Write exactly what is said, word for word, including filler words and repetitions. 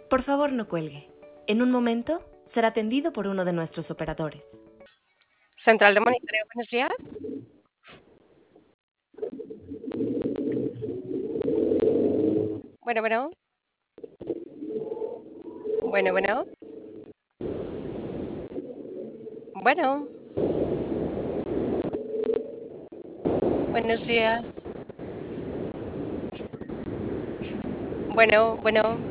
Por favor, no cuelgue. En un momento será atendido por uno de nuestros operadores. Central de Monitoreo, buenos días. Bueno, bueno. Bueno, bueno. Bueno. Buenos días. Bueno, bueno.